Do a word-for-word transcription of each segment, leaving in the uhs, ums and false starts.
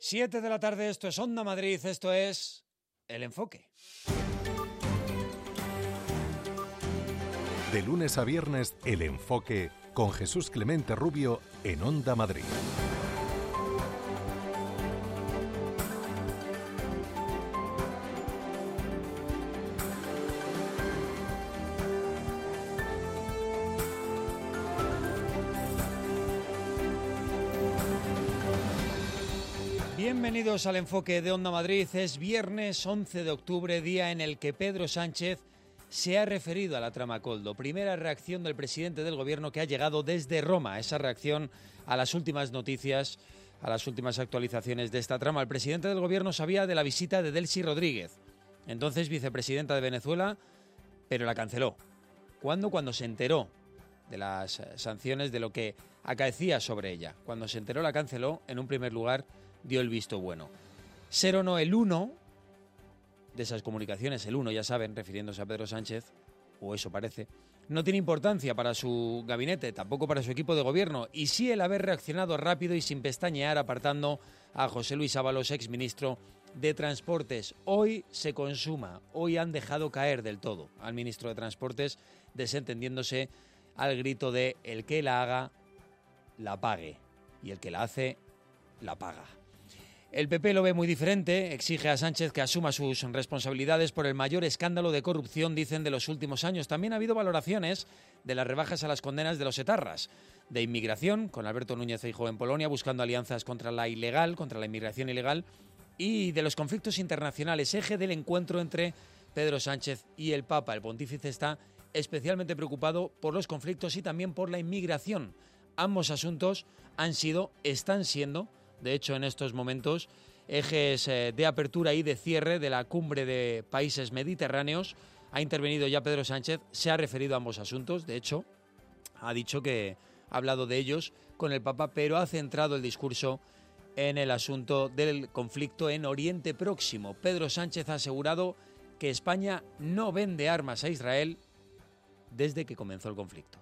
Siete de la tarde, esto es Onda Madrid, esto es El Enfoque. De lunes a viernes, El Enfoque con Jesús Clemente Rubio en Onda Madrid. Bienvenidos al Enfoque de Onda Madrid. Es viernes once de octubre, día en el que Pedro Sánchez se ha referido a la trama Koldo. Primera reacción del presidente del gobierno que ha llegado desde Roma. Esa reacción a las últimas noticias, a las últimas actualizaciones de esta trama. El presidente del gobierno sabía de la visita de Delcy Rodríguez, entonces vicepresidenta de Venezuela, pero la canceló. ¿Cuándo? Cuando se enteró de las sanciones, de lo que acaecía sobre ella. Cuando se enteró la canceló, en un primer lugar dio el visto bueno. Ser o no el uno de esas comunicaciones, el uno, ya saben, refiriéndose a Pedro Sánchez, o eso parece, no tiene importancia para su gabinete, tampoco para su equipo de gobierno, y sí el haber reaccionado rápido y sin pestañear apartando a José Luis Ábalos, exministro de Transportes. Hoy se consuma, hoy han dejado caer del todo al ministro de Transportes, desentendiéndose al grito de el que la haga, la pague, y el que la hace, la paga. El P P lo ve muy diferente, exige a Sánchez que asuma sus responsabilidades por el mayor escándalo de corrupción, dicen, de los últimos años. También ha habido valoraciones de las rebajas a las condenas de los etarras, de inmigración, con Alberto Núñez Feijóo en Polonia buscando alianzas contra la ilegal, contra la inmigración ilegal, y de los conflictos internacionales, eje del encuentro entre Pedro Sánchez y el Papa. El pontífice está especialmente preocupado por los conflictos y también por la inmigración. Ambos asuntos han sido, están siendo, de hecho, en estos momentos, ejes de apertura y de cierre de la cumbre de países mediterráneos. Ha intervenido ya Pedro Sánchez, se ha referido a ambos asuntos, de hecho, ha dicho que ha hablado de ellos con el Papa, pero ha centrado el discurso en el asunto del conflicto en Oriente Próximo. Pedro Sánchez ha asegurado que España no vende armas a Israel desde que comenzó el conflicto.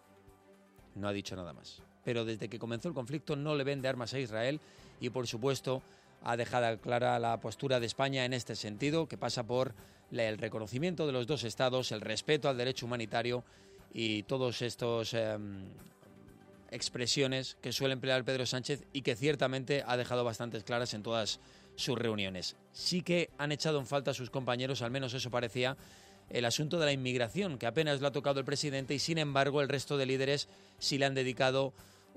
No ha dicho nada más. Pero desde que comenzó el conflicto no le vende armas a Israel y, por supuesto, ha dejado clara la postura de España en este sentido, que pasa por el reconocimiento de los dos estados, el respeto al derecho humanitario y todos estos eh, expresiones que suele emplear Pedro Sánchez y que ciertamente ha dejado bastantes claras en todas sus reuniones. Sí que han echado en falta a sus compañeros, al menos eso parecía, el asunto de la inmigración, que apenas lo ha tocado el presidente y, sin embargo, el resto de líderes sí le han dedicado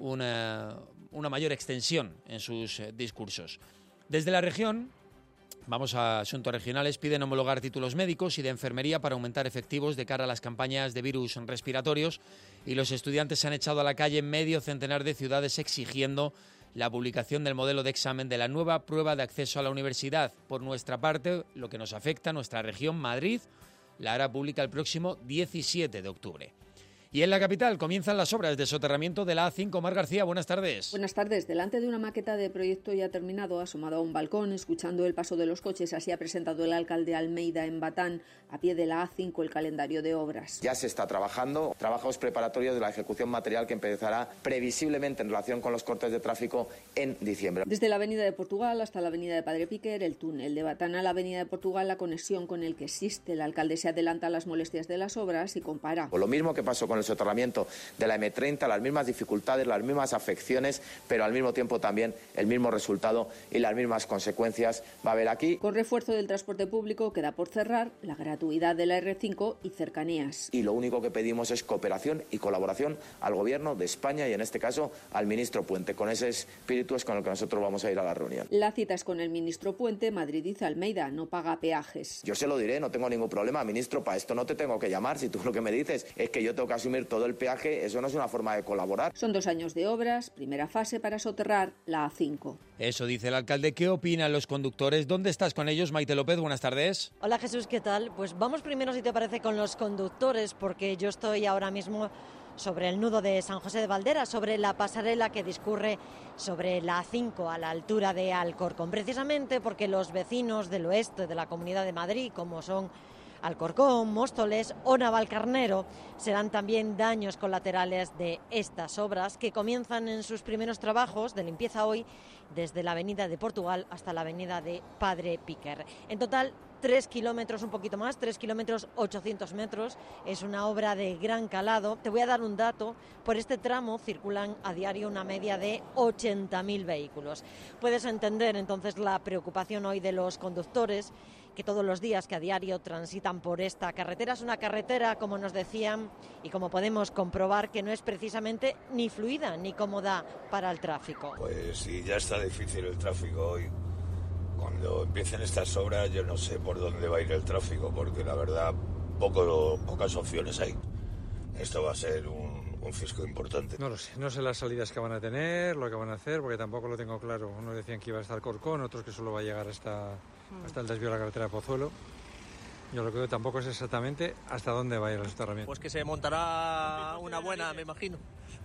una, una mayor extensión en sus eh, discursos. Desde la región, vamos a asuntos regionales, piden homologar títulos médicos y de enfermería para aumentar efectivos de cara a las campañas de virus respiratorios, y los estudiantes se han echado a la calle en medio centenar de ciudades exigiendo la publicación del modelo de examen de la nueva prueba de acceso a la universidad. Por nuestra parte, lo que nos afecta, nuestra región, Madrid, la hará pública el próximo diecisiete de octubre. Y en la capital comienzan las obras de soterramiento de la A cinco. Mar García, buenas tardes. Buenas tardes. Delante de una maqueta de proyecto ya terminado, asomado a un balcón, escuchando el paso de los coches, así ha presentado el alcalde Almeida en Batán, a pie de la A cinco, el calendario de obras. Ya se está trabajando, trabajos preparatorios de la ejecución material que empezará previsiblemente en relación con los cortes de tráfico en diciembre. Desde la avenida de Portugal hasta la avenida de Padre Piquer, el túnel de Batán a la avenida de Portugal, la conexión con el que existe. El alcalde se adelanta a las molestias de las obras y compara. Por lo mismo que pasó con el soterramiento de la eme treinta, las mismas dificultades, las mismas afecciones, pero al mismo tiempo también el mismo resultado y las mismas consecuencias va a haber aquí. Con refuerzo del transporte público queda por cerrar la gratuidad de la erre cinco y cercanías. Y lo único que pedimos es cooperación y colaboración al Gobierno de España y, en este caso, al ministro Puente. Con ese espíritu es con el que nosotros vamos a ir a la reunión. La cita es con el ministro Puente. Madrid dice Almeida no paga peajes. Yo se lo diré, no tengo ningún problema, ministro, para esto no te tengo que llamar. Si tú lo que me dices es que yo tengo que asumir todo el peaje, eso no es una forma de colaborar. Son dos años de obras, primera fase para soterrar la A cinco. Eso dice el alcalde. ¿Qué opinan los conductores? ¿Dónde estás con ellos, Maite López? Buenas tardes. Hola Jesús, ¿qué tal? Pues vamos primero, si te parece, con los conductores, porque yo estoy ahora mismo sobre el nudo de San José de Valderas, sobre la pasarela que discurre sobre la A cinco a la altura de Alcorcón, precisamente porque los vecinos del oeste de la Comunidad de Madrid, como son Alcorcón, Móstoles o Navalcarnero serán también daños colaterales de estas obras que comienzan en sus primeros trabajos de limpieza hoy desde la avenida de Portugal hasta la avenida de Padre Piquer. En total, tres kilómetros, un poquito más, tres kilómetros ochocientos metros. Es una obra de gran calado. Te voy a dar un dato. Por este tramo circulan a diario una media de ochenta mil vehículos. Puedes entender entonces la preocupación hoy de los conductores que todos los días que a diario transitan por esta carretera. Es una carretera, como nos decían y como podemos comprobar, que no es precisamente ni fluida ni cómoda para el tráfico. Pues sí, ya está difícil el tráfico hoy. Cuando empiecen estas obras yo no sé por dónde va a ir el tráfico, porque la verdad poco, pocas opciones hay. Esto va a ser un, un fisco importante. No lo sé, no sé las salidas que van a tener, lo que van a hacer, porque tampoco lo tengo claro. Unos decían que iba a estar Corcón, otros que solo va a llegar hasta, hasta el desvío de la carretera de Pozuelo. Yo lo que veo tampoco es exactamente hasta dónde va a ir el soterramiento. Pues que se montará una buena, me imagino.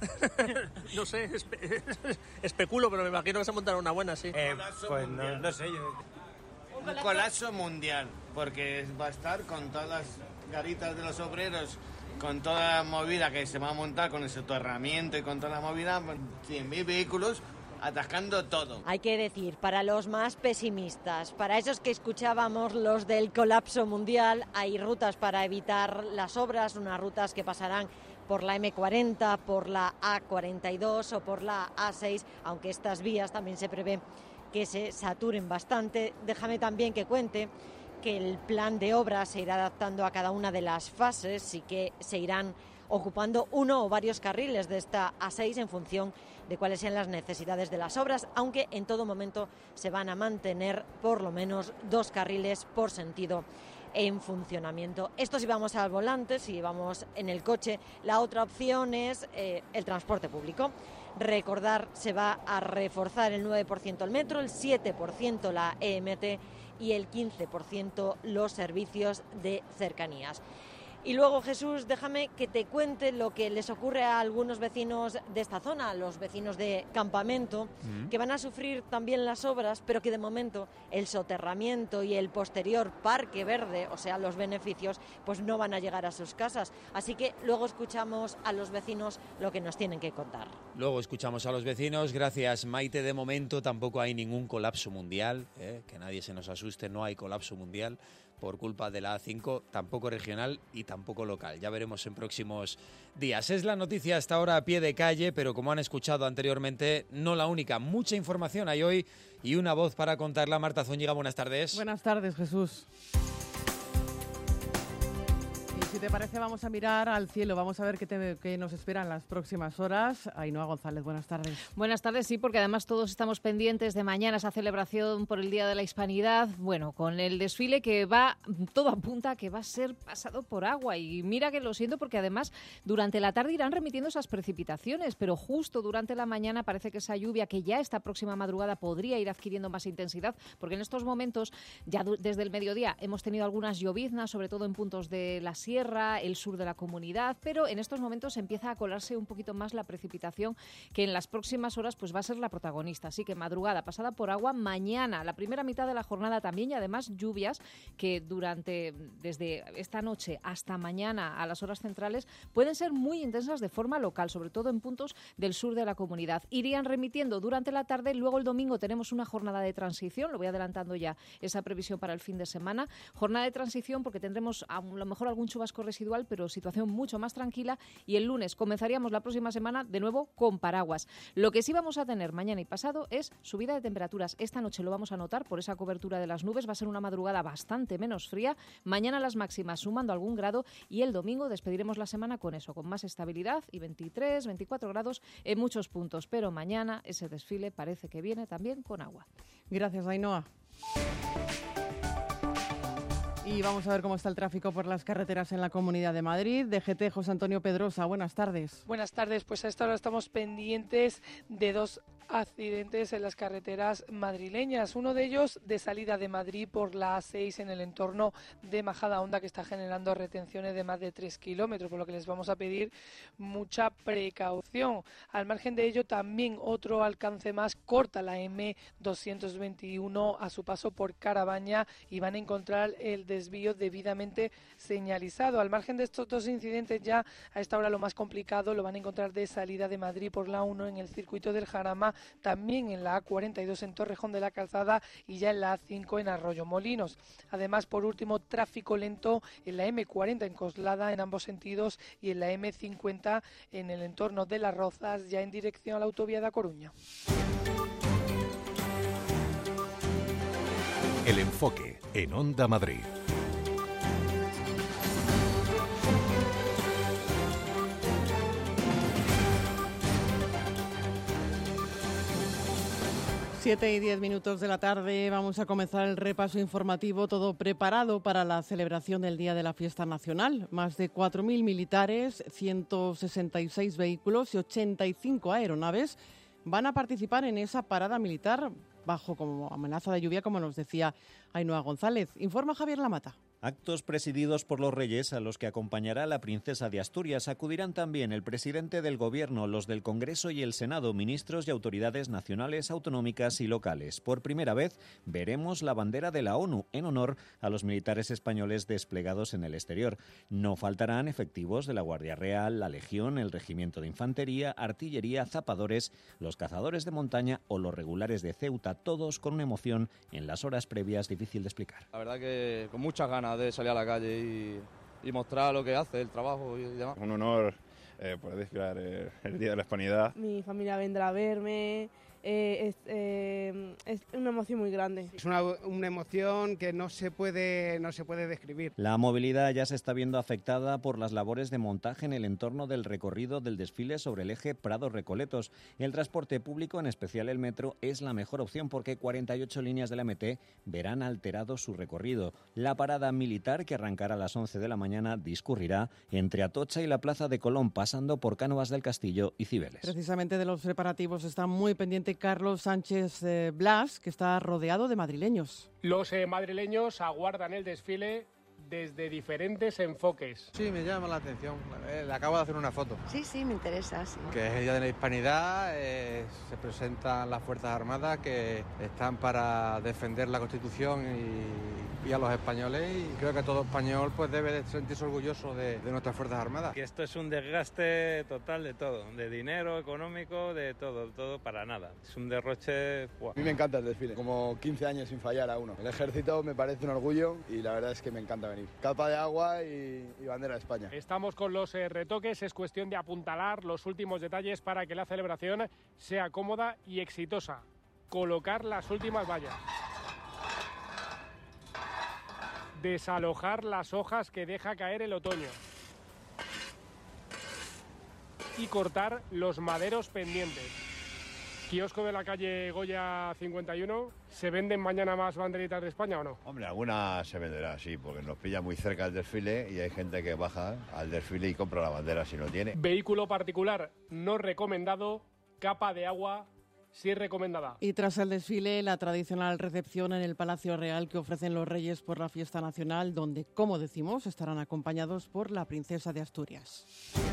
No sé, espe especulo, pero me imagino que se montará una buena, sí. Eh, pues no, no sé. Yo... Un colapso mundial, porque va a estar con todas las garitas de los obreros, con toda la movida que se va a montar, con el soterramiento y con toda la movida, cien mil vehículos atascando todo. Hay que decir, para los más pesimistas, para esos que escuchábamos los del colapso mundial, hay rutas para evitar las obras, unas rutas que pasarán por la eme cuarenta, por la a cuarenta y dos o por la a seis, aunque estas vías también se prevé que se saturen bastante. Déjame también que cuente que el plan de obras se irá adaptando a cada una de las fases y que se irán ocupando uno o varios carriles de esta a seis en función de cuáles sean las necesidades de las obras, aunque en todo momento se van a mantener por lo menos dos carriles por sentido en funcionamiento. Esto si vamos al volante, si vamos en el coche. La otra opción es eh, el transporte público. Recordar, se va a reforzar el nueve por ciento el metro, el siete por ciento la e eme te y el quince por ciento los servicios de cercanías. Y luego, Jesús, déjame que te cuente lo que les ocurre a algunos vecinos de esta zona, los vecinos de Campamento, mm. que van a sufrir también las obras, pero que de momento el soterramiento y el posterior parque verde, o sea, los beneficios, pues no van a llegar a sus casas. Así que luego escuchamos a los vecinos lo que nos tienen que contar. Luego escuchamos a los vecinos. Gracias, Maite. De momento tampoco hay ningún colapso mundial, ¿eh? Que nadie se nos asuste, no hay colapso mundial por culpa de la a cinco, tampoco regional y tampoco local. Ya veremos en próximos días. Es la noticia hasta ahora a pie de calle, pero como han escuchado anteriormente, no la única. Mucha información hay hoy y una voz para contarla. Marta Zúñiga, buenas tardes. Buenas tardes, Jesús. Si te parece, vamos a mirar al cielo, vamos a ver qué, te, qué nos esperan las próximas horas. Ainhoa González, buenas tardes. Buenas tardes, sí, porque además todos estamos pendientes de mañana esa celebración por el Día de la Hispanidad, bueno, con el desfile que va, todo apunta a que va a ser pasado por agua. Y mira que lo siento porque además durante la tarde irán remitiendo esas precipitaciones, pero justo durante la mañana parece que esa lluvia que ya esta próxima madrugada podría ir adquiriendo más intensidad, porque en estos momentos, ya desde el mediodía, hemos tenido algunas lloviznas, sobre todo en puntos de la sierra, el sur de la comunidad, pero en estos momentos empieza a colarse un poquito más la precipitación, que en las próximas horas pues va a ser la protagonista. Así que madrugada pasada por agua, mañana, la primera mitad de la jornada también, y además lluvias que durante, desde esta noche hasta mañana a las horas centrales, pueden ser muy intensas de forma local, sobre todo en puntos del sur de la comunidad. Irían remitiendo durante la tarde, luego el domingo tenemos una jornada de transición, lo voy adelantando ya esa previsión para el fin de semana, jornada de transición porque tendremos a lo mejor algún chubasco residual, pero situación mucho más tranquila, y el lunes comenzaríamos la próxima semana de nuevo con paraguas. Lo que sí vamos a tener mañana y pasado es subida de temperaturas. Esta noche lo vamos a notar por esa cobertura de las nubes, va a ser una madrugada bastante menos fría, mañana las máximas sumando algún grado y el domingo despediremos la semana con eso, con más estabilidad y veintitrés, veinticuatro grados en muchos puntos, pero mañana ese desfile parece que viene también con agua. Gracias, Ainhoa. Y vamos a ver cómo está el tráfico por las carreteras en la Comunidad de Madrid. D G T, José Antonio Pedrosa, buenas tardes. Buenas tardes, pues a esta hora estamos pendientes de dos accidentes en las carreteras madrileñas. Uno de ellos de salida de Madrid por la a seis en el entorno de Majadahonda, que está generando retenciones de más de tres kilómetros, por lo que les vamos a pedir mucha precaución. Al margen de ello, también otro alcance más corta la eme doscientos veintiuno a su paso por Carabaña y van a encontrar el desvío desvío debidamente señalizado. Al margen de estos dos incidentes, ya a esta hora lo más complicado lo van a encontrar de salida de Madrid por la uno en el circuito del Jarama, también en la A cuarenta y dos en Torrejón de la Calzada y ya en la A cinco en Arroyomolinos. Además, por último, tráfico lento en la eme cuarenta en Coslada en ambos sentidos y en la eme cincuenta en el entorno de Las Rozas, ya en dirección a la autovía de A Coruña. El enfoque en Onda Madrid. Siete y diez minutos de la tarde, vamos a comenzar el repaso informativo, todo preparado para la celebración del Día de la Fiesta Nacional. Más de cuatro mil militares, ciento sesenta y seis vehículos y ochenta y cinco aeronaves van a participar en esa parada militar bajo como amenaza de lluvia, como nos decía Ainhoa González. Informa Javier Lamata. Actos presididos por los reyes a los que acompañará la princesa de Asturias. Acudirán también el presidente del Gobierno, los del Congreso y el Senado, ministros y autoridades nacionales, autonómicas y locales. Por primera vez veremos la bandera de la ONU en honor a los militares españoles desplegados en el exterior. No faltarán efectivos de la Guardia Real, la Legión, el Regimiento de Infantería, Artillería, zapadores, los cazadores de montaña o los regulares de Ceuta, todos con una emoción en las horas previas difícil de explicar. La verdad que con muchas ganas de salir a la calle y, y mostrar lo que hace, el trabajo y demás. Un honor eh, poder desfilar eh, el Día de la Hispanidad. Mi familia vendrá a verme. Eh, es, eh, es una emoción muy grande. Es una, una emoción que no se puede no se puede describir. La movilidad ya se está viendo afectada por las labores de montaje en el entorno del recorrido del desfile sobre el eje Prado-Recoletos. El transporte público, en especial el metro, es la mejor opción porque cuarenta y ocho líneas de la eme te verán alterado su recorrido. La parada militar, que arrancará a las once de la mañana, discurrirá entre Atocha y la Plaza de Colón, pasando por Cánovas del Castillo y Cibeles. Precisamente de los preparativos está muy pendiente Carlos Sánchez eh, Blas, que está rodeado de madrileños. Los eh, madrileños aguardan el desfile desde diferentes enfoques. Sí, me llama la atención. Eh, le acabo de hacer una foto. Sí, sí, me interesa, sí. Que es el Día de la Hispanidad, eh, se presentan las Fuerzas Armadas que están para defender la Constitución y, y a los españoles, y creo que todo español pues debe de sentirse orgulloso de, de nuestras Fuerzas Armadas. Que esto es un desgaste total de todo, de dinero, económico, de todo, todo para nada. Es un derroche... ¡buah! A mí me encanta el desfile, como quince años sin fallar a uno. El ejército me parece un orgullo y la verdad es que me encanta venir. Capa de agua y, y bandera de España. Estamos con los eh, retoques, es cuestión de apuntalar los últimos detalles para que la celebración sea cómoda y exitosa. Colocar las últimas vallas. Desalojar las hojas que deja caer el otoño. Y cortar los maderos pendientes. Kiosco de la calle Goya cincuenta y uno, ¿se venden mañana más banderitas de España o no? Hombre, alguna se venderá, sí, porque nos pilla muy cerca el desfile y hay gente que baja al desfile y compra la bandera si no tiene. Vehículo particular no recomendado, capa de agua sí recomendada. Y tras el desfile, la tradicional recepción en el Palacio Real que ofrecen los Reyes por la Fiesta Nacional, donde, como decimos, estarán acompañados por la Princesa de Asturias.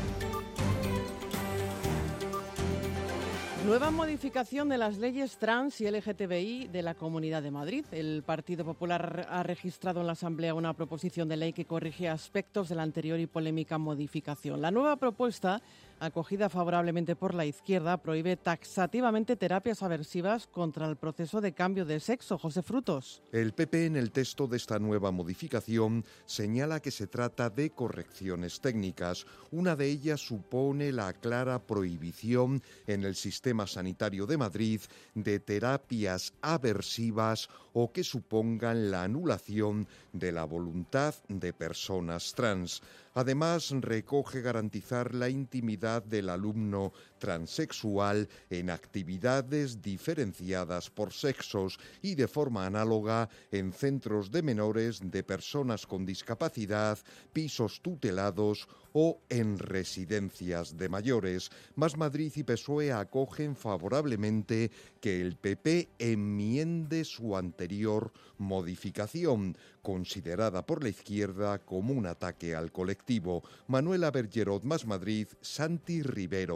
Nueva modificación de las leyes trans y ele ge te be i de la Comunidad de Madrid. El Partido Popular ha registrado en la Asamblea una proposición de ley que corrige aspectos de la anterior y polémica modificación. La nueva propuesta, acogida favorablemente por la izquierda, prohíbe taxativamente terapias aversivas contra el proceso de cambio de sexo. José Frutos. El pe pe en el texto de esta nueva modificación señala que se trata de correcciones técnicas. Una de ellas supone la clara prohibición en el sistema sanitario de Madrid de terapias aversivas o que supongan la anulación de la voluntad de personas trans. Además, recoge garantizar la intimidad del alumno transexual en actividades diferenciadas por sexos y de forma análoga en centros de menores, de personas con discapacidad, pisos tutelados o en residencias de mayores. Más Madrid y pe es o e acogen favorablemente que el pe pe enmiende su anterior modificación, considerada por la izquierda como un ataque al colectivo. Manuela Bergerot, Más Madrid, Santi Rivero, pe es o e.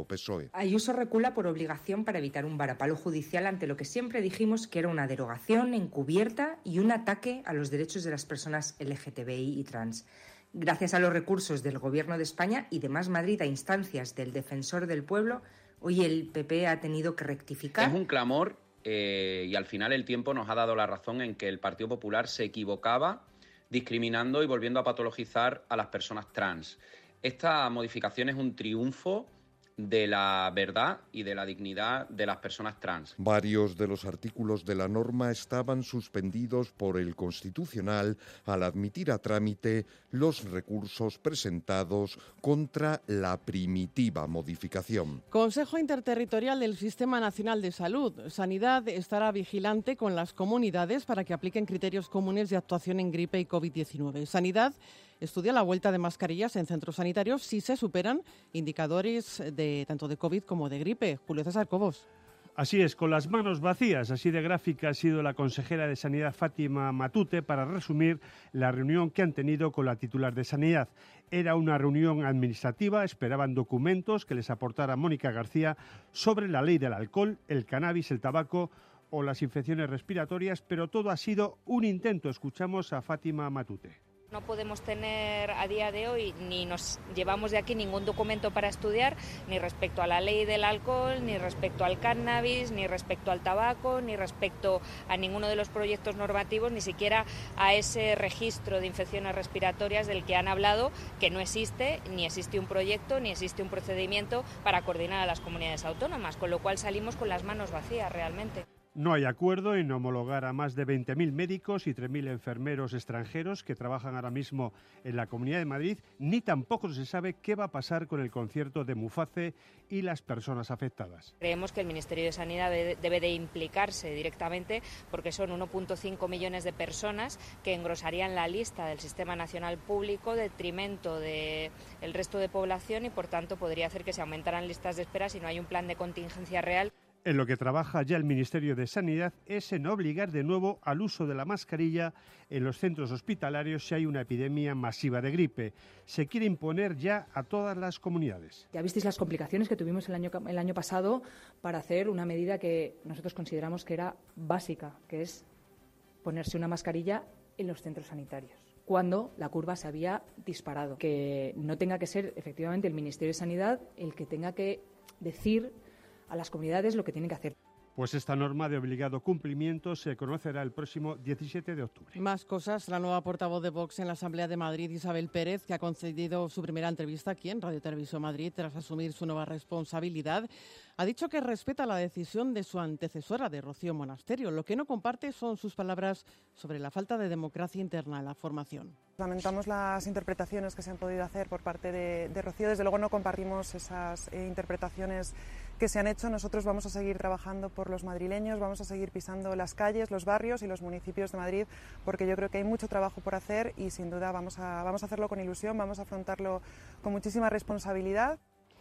Ayuso recula por obligación para evitar un varapalo judicial ante lo que siempre dijimos que era una derogación encubierta y un ataque a los derechos de las personas L G T B I y trans. Gracias a los recursos del Gobierno de España y de Más Madrid a instancias del Defensor del Pueblo, hoy el P P ha tenido que rectificar. Es un clamor eh, y al final el tiempo nos ha dado la razón en que el Partido Popular se equivocaba discriminando y volviendo a patologizar a las personas trans. Esta modificación es un triunfo de la verdad y de la dignidad de las personas trans. Varios de los artículos de la norma estaban suspendidos por el Constitucional al admitir a trámite los recursos presentados contra la primitiva modificación. Consejo Interterritorial del Sistema Nacional de Salud. Sanidad estará vigilante con las comunidades para que apliquen criterios comunes de actuación en gripe y covid diecinueve. Sanidad estudia la vuelta de mascarillas en centros sanitarios si se superan indicadores de tanto de COVID como de gripe. Julio César Cobos. Así es, con las manos vacías, así de gráfica ha sido la consejera de Sanidad Fátima Matute para resumir la reunión que han tenido con la titular de Sanidad. Era una reunión administrativa, esperaban documentos que les aportara Mónica García sobre la ley del alcohol, el cannabis, el tabaco o las infecciones respiratorias, pero todo ha sido un intento. Escuchamos a Fátima Matute. No podemos tener a día de hoy, ni nos llevamos de aquí ningún documento para estudiar, ni respecto a la ley del alcohol, ni respecto al cannabis, ni respecto al tabaco, ni respecto a ninguno de los proyectos normativos, ni siquiera a ese registro de infecciones respiratorias del que han hablado, que no existe, ni existe un proyecto, ni existe un procedimiento para coordinar a las comunidades autónomas, con lo cual salimos con las manos vacías realmente. No hay acuerdo en homologar a más de veinte mil médicos y tres mil enfermeros extranjeros que trabajan ahora mismo en la Comunidad de Madrid, ni tampoco se sabe qué va a pasar con el concierto de Muface y las personas afectadas. Creemos que el Ministerio de Sanidad debe de implicarse directamente porque son uno punto cinco millones de personas que engrosarían la lista del Sistema Nacional Público, detrimento del resto de población y por tanto podría hacer que se aumentaran listas de espera si no hay un plan de contingencia real. En lo que trabaja ya el Ministerio de Sanidad es en obligar de nuevo al uso de la mascarilla en los centros hospitalarios si hay una epidemia masiva de gripe. Se quiere imponer ya a todas las comunidades. Ya visteis las complicaciones que tuvimos el año, el año pasado para hacer una medida que nosotros consideramos que era básica, que es ponerse una mascarilla en los centros sanitarios, cuando la curva se había disparado. Que no tenga que ser efectivamente el Ministerio de Sanidad el que tenga que decir a las comunidades lo que tienen que hacer. Pues esta norma de obligado cumplimiento se conocerá el próximo diecisiete de octubre. Más cosas. La nueva portavoz de Vox en la Asamblea de Madrid, Isabel Pérez, que ha concedido su primera entrevista aquí en Radio Televisión Madrid tras asumir su nueva responsabilidad, ha dicho que respeta la decisión de su antecesora, de Rocío Monasterio. Lo que no comparte son sus palabras sobre la falta de democracia interna en la formación. Lamentamos las interpretaciones que se han podido hacer por parte de, de Rocío. Desde luego no compartimos esas eh, interpretaciones que se han hecho. Nosotros vamos a seguir trabajando por los madrileños, vamos a seguir pisando las calles, los barrios y los municipios de Madrid, porque yo creo que hay mucho trabajo por hacer y sin duda vamos a, vamos a hacerlo con ilusión, vamos a afrontarlo con muchísima responsabilidad.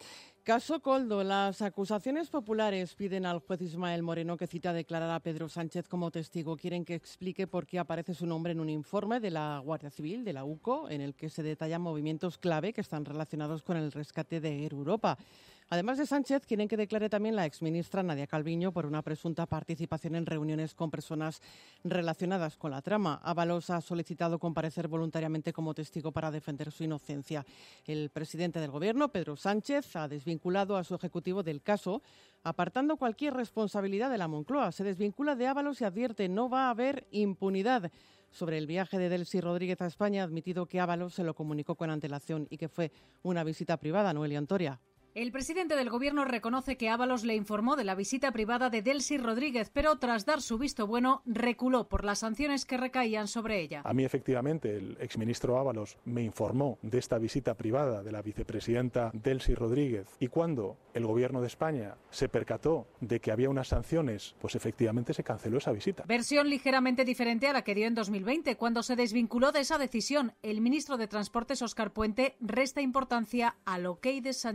Caso Koldo. Las acusaciones populares piden al juez Ismael Moreno que cite a declarar a Pedro Sánchez como testigo. Quieren que explique por qué aparece su nombre en un informe de la Guardia Civil, de la U C O, en el que se detallan movimientos clave que están relacionados con el rescate de Air Europa. Además de Sánchez, quieren que declare también la exministra Nadia Calviño por una presunta participación en reuniones con personas relacionadas con la trama. Ábalos ha solicitado comparecer voluntariamente como testigo para defender su inocencia. El presidente del Gobierno, Pedro Sánchez, ha desvinculado a su ejecutivo del caso, apartando cualquier responsabilidad de la Moncloa. Se desvincula de Ábalos y advierte no va a haber impunidad. Sobre el viaje de Delcy Rodríguez a España, ha admitido que Ábalos se lo comunicó con antelación y que fue una visita privada. Noelia Antoria. El presidente del Gobierno reconoce que Ábalos le informó de la visita privada de Delcy Rodríguez, pero tras dar su visto bueno, reculó por las sanciones que recaían sobre ella. A mí, efectivamente, el exministro Ábalos me informó de esta visita privada de la vicepresidenta Delcy Rodríguez, y cuando el Gobierno de España se percató de que había unas sanciones, pues efectivamente se canceló esa visita. Versión ligeramente diferente a la que dio en dos mil veinte, cuando se desvinculó de esa decisión. El ministro de Transportes, Óscar Puente, resta importancia al ok de Sánchez a Ábalos.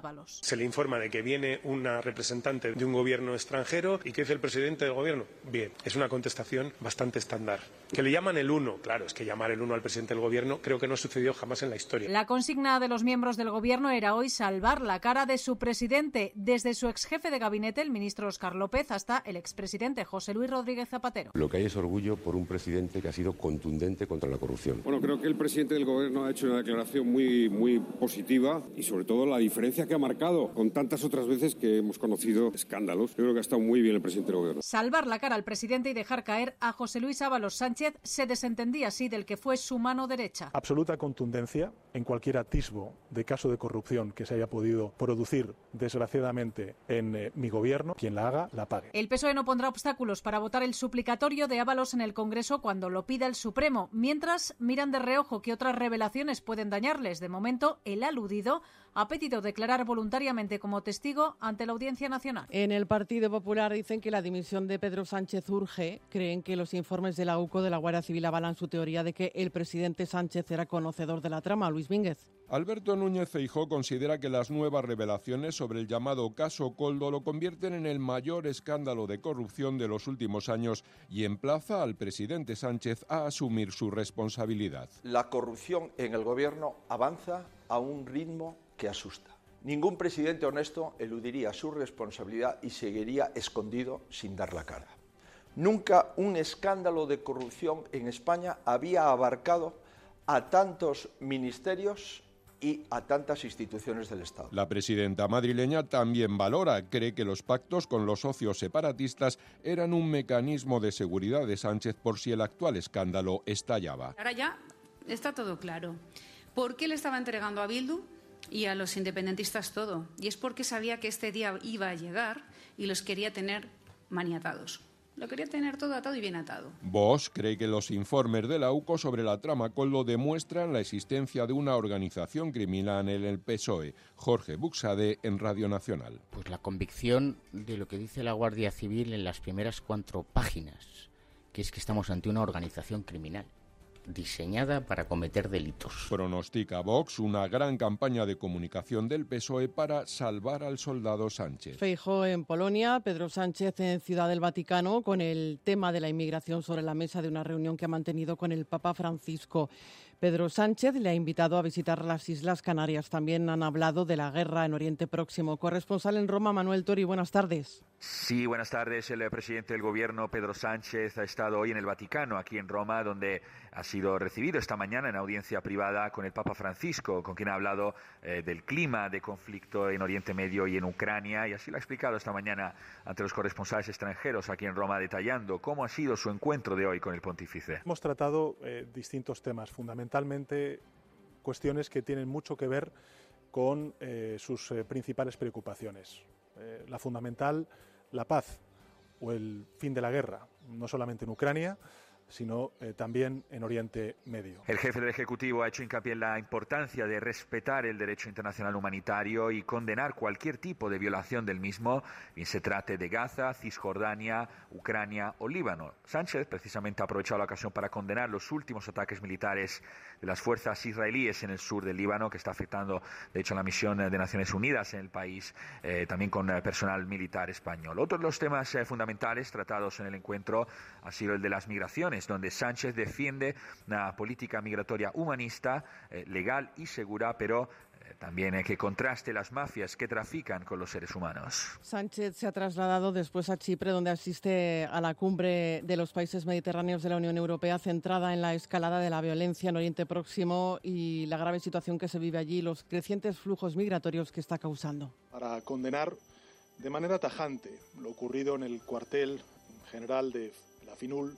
Ábalos. Se le informa de que viene una representante de un gobierno extranjero y ¿qué dice el presidente del gobierno? Bien, es una contestación bastante estándar. Que le llaman el uno, claro, es que llamar el uno al presidente del gobierno creo que no sucedió jamás en la historia. La consigna de los miembros del gobierno era hoy salvar la cara de su presidente, desde su ex jefe de gabinete, el ministro Óscar López, hasta el expresidente José Luis Rodríguez Zapatero. Lo que hay es orgullo por un presidente que ha sido contundente contra la corrupción. Bueno, creo que el presidente del gobierno ha hecho una declaración muy, muy positiva y sobre todo la diferencia que ha marcado con tantas otras veces que hemos conocido escándalos. Yo creo que ha estado muy bien el presidente del gobierno. Salvar la cara al presidente y dejar caer a José Luis Ábalos Sánchez se desentendía así del que fue su mano derecha. Absoluta contundencia en cualquier atisbo de caso de corrupción que se haya podido producir, desgraciadamente, en eh, mi gobierno. Quien la haga, la pague. El P S O E no pondrá obstáculos para votar el suplicatorio de Ábalos en el Congreso cuando lo pida el Supremo, mientras miran de reojo que otras revelaciones pueden dañarles. De momento, el aludido ha pedido declarar voluntariamente como testigo ante la Audiencia Nacional. En el Partido Popular dicen que la dimisión de Pedro Sánchez urge. Creen que los informes de la U C O de la Guardia Civil avalan su teoría de que el presidente Sánchez era conocedor de la trama. Luis Mínguez. Alberto Núñez Feijóo considera que las nuevas revelaciones sobre el llamado caso Koldo lo convierten en el mayor escándalo de corrupción de los últimos años y emplaza al presidente Sánchez a asumir su responsabilidad. La corrupción en el gobierno avanza a un ritmo que asusta. Ningún presidente honesto eludiría su responsabilidad y seguiría escondido sin dar la cara. Nunca un escándalo de corrupción en España había abarcado a tantos ministerios y a tantas instituciones del Estado. La presidenta madrileña también valora, cree que los pactos con los socios separatistas eran un mecanismo de seguridad de Sánchez por si el actual escándalo estallaba. Ahora ya está todo claro. ¿Por qué le estaba entregando a Bildu y a los independentistas todo? Y es porque sabía que este día iba a llegar y los quería tener maniatados. Lo quería tener todo atado y bien atado. Vox cree que los informes de la U C O sobre la trama Koldo demuestran la existencia de una organización criminal en el P S O E. Jorge Buxade, en Radio Nacional. Pues la convicción de lo que dice la Guardia Civil en las primeras cuatro páginas, que es que estamos ante una organización criminal diseñada para cometer delitos. Pronostica Vox una gran campaña de comunicación del P S O E para salvar al soldado Sánchez. Feijóo en Polonia, Pedro Sánchez en Ciudad del Vaticano, con el tema de la inmigración sobre la mesa de una reunión que ha mantenido con el Papa Francisco. Pedro Sánchez le ha invitado a visitar las Islas Canarias. También han hablado de la guerra en Oriente Próximo. Corresponsal en Roma, Manuel Tori, buenas tardes. Sí, buenas tardes. El presidente del Gobierno, Pedro Sánchez, ha estado hoy en el Vaticano, aquí en Roma, donde ha sido recibido esta mañana en audiencia privada con el Papa Francisco, con quien ha hablado eh, del clima de conflicto en Oriente Medio y en Ucrania, y así lo ha explicado esta mañana ante los corresponsales extranjeros aquí en Roma, detallando cómo ha sido su encuentro de hoy con el pontífice. Hemos tratado eh, distintos temas, fundamentalmente cuestiones que tienen mucho que ver con eh, sus eh, principales preocupaciones. Eh, la fundamental, la paz o el fin de la guerra, no solamente en Ucrania, sino eh, también en Oriente Medio. El jefe del Ejecutivo ha hecho hincapié en la importancia de respetar el derecho internacional humanitario y condenar cualquier tipo de violación del mismo, bien se trate de Gaza, Cisjordania, Ucrania o Líbano. Sánchez precisamente ha aprovechado la ocasión para condenar los últimos ataques militares de las fuerzas israelíes en el sur del Líbano, que está afectando, de hecho, la misión de Naciones Unidas en el país, eh, también con eh, personal militar español. Otro de los temas eh, fundamentales tratados en el encuentro ha sido el de las migraciones, donde Sánchez defiende una política migratoria humanista, eh, legal y segura, pero eh, también eh, que contraste las mafias que trafican con los seres humanos. Sánchez se ha trasladado después a Chipre, donde asiste a la cumbre de los países mediterráneos de la Unión Europea, centrada en la escalada de la violencia en Oriente Próximo y la grave situación que se vive allí, los crecientes flujos migratorios que está causando. Para condenar de manera tajante lo ocurrido en el cuartel general de la FINUL,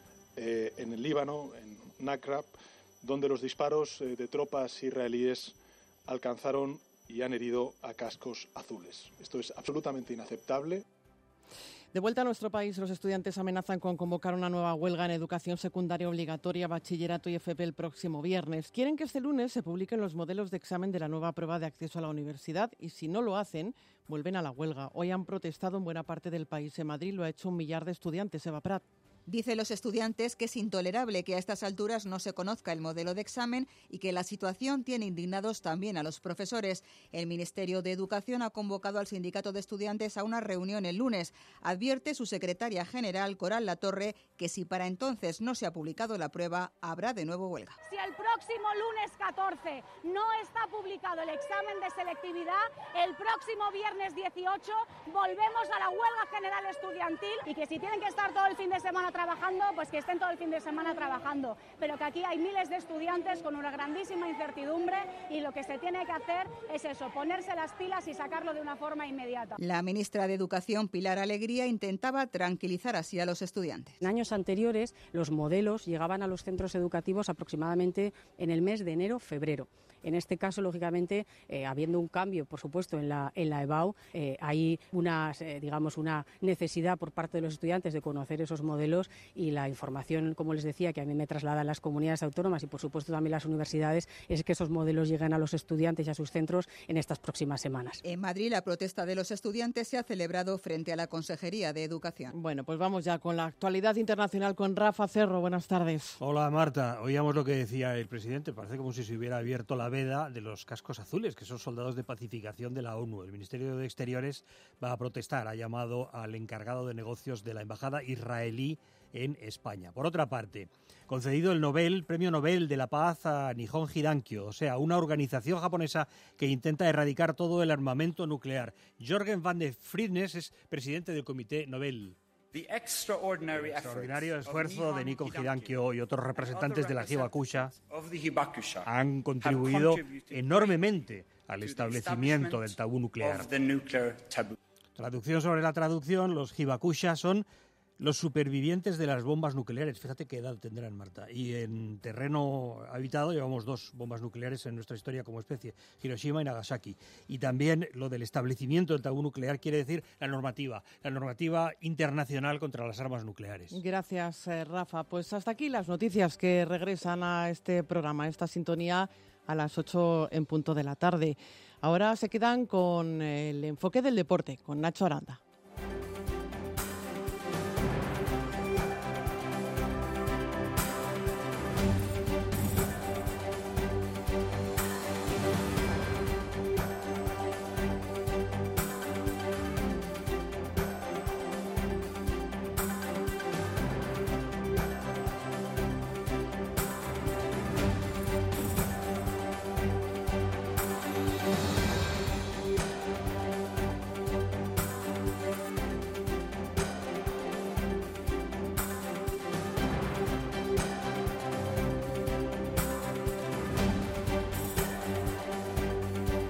Eh, en el Líbano, en Nakrab, donde los disparos eh, de tropas israelíes alcanzaron y han herido a cascos azules. Esto es absolutamente inaceptable. De vuelta a nuestro país, los estudiantes amenazan con convocar una nueva huelga en educación secundaria obligatoria, bachillerato y F P el próximo viernes. Quieren que este lunes se publiquen los modelos de examen de la nueva prueba de acceso a la universidad y si no lo hacen, vuelven a la huelga. Hoy han protestado en buena parte del país. En Madrid lo ha hecho un millar de estudiantes. Eva Prat. Dice los estudiantes que es intolerable que a estas alturas no se conozca el modelo de examen y que la situación tiene indignados también a los profesores. El Ministerio de Educación ha convocado al Sindicato de Estudiantes a una reunión el lunes. Advierte su secretaria general, Coral Latorre, que si para entonces no se ha publicado la prueba, habrá de nuevo huelga. Si el próximo lunes catorce no está publicado el examen de selectividad, el próximo viernes dieciocho volvemos a la huelga general estudiantil y que si tienen que estar todo el fin de semana trabajando, pues que estén todo el fin de semana trabajando, pero que aquí hay miles de estudiantes con una grandísima incertidumbre y lo que se tiene que hacer es eso, ponerse las pilas y sacarlo de una forma inmediata. La ministra de Educación, Pilar Alegría, intentaba tranquilizar así a los estudiantes. En años anteriores, los modelos llegaban a los centros educativos aproximadamente en el mes de enero-febrero. En este caso, lógicamente, eh, habiendo un cambio, por supuesto, en la, en la E B A U, eh, hay una, eh, digamos, una necesidad por parte de los estudiantes de conocer esos modelos y la información, como les decía, que a mí me trasladan las comunidades autónomas y, por supuesto, también las universidades, es que esos modelos lleguen a los estudiantes y a sus centros en estas próximas semanas. En Madrid, la protesta de los estudiantes se ha celebrado frente a la Consejería de Educación. Bueno, pues vamos ya con la actualidad internacional con Rafa Cerro. Buenas tardes. Hola, Marta. Oíamos lo que decía el presidente. Parece como si se hubiera abierto la veda de los cascos azules, que son soldados de pacificación de la ONU. El Ministerio de Exteriores va a protestar. Ha llamado al encargado de negocios de la embajada israelí en España. Por otra parte, concedido el Nobel, Premio Nobel de la Paz a Nihon Hidankyo, o sea, una organización japonesa que intenta erradicar todo el armamento nuclear. Jürgen van der Friednes es presidente del Comité Nobel. El extraordinario esfuerzo de Nihon Hidankyo y otros representantes de la Hibakusha han contribuido enormemente al establecimiento del tabú nuclear. Traducción sobre la traducción, los Hibakusha son los supervivientes de las bombas nucleares. Fíjate qué edad tendrán, Marta. Y en terreno habitado llevamos dos bombas nucleares en nuestra historia como especie, Hiroshima y Nagasaki. Y también lo del establecimiento del tabú nuclear quiere decir la normativa, la normativa internacional contra las armas nucleares. Gracias, eh, Rafa. Pues hasta aquí las noticias que regresan a este programa, a esta sintonía, a las ocho en punto de la tarde. Ahora se quedan con el enfoque del deporte, con Nacho Aranda.